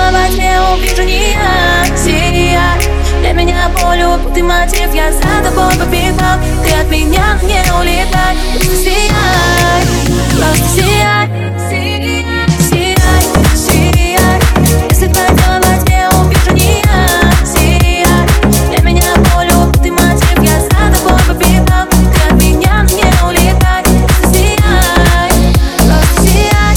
во тьме увижу не я. Сияй, для меня болью ты мотив. Я за тобой побегал, ты от меня не улетай. Сияй, просто сияй. Сияй, сияй, если твое тело во тьме увижу не я. Сияй, для меня болью ты мотив. Я за тобой побегал, ты от меня не улетай. Сияй, просто сияй.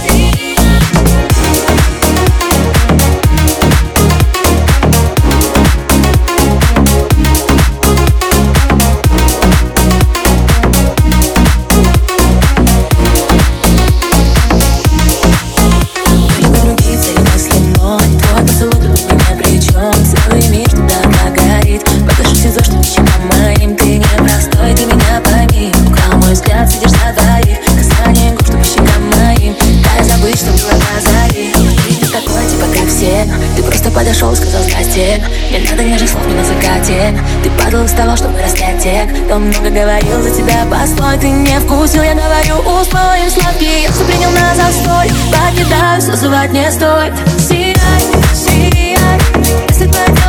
Ты просто подошел, сказал здрасте. Не надо нежных слов мне на закате. Ты падал, вставал, чтобы распять тех, кто много говорил за тебя. Постой, ты не вкусил, я говорю, усвоим сладкий. Я все принял на застой, покидаю, созывать не стоит. Сияй, сияй, если твоя